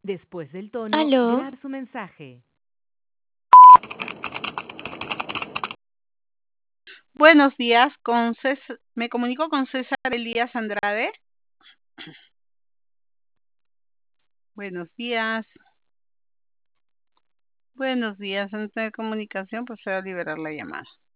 Después del tono, Aló, grabar su mensaje. Buenos días, me comunico con César Elías Andrade. Buenos días. Buenos días, en esta comunicación pues se va a liberar la llamada.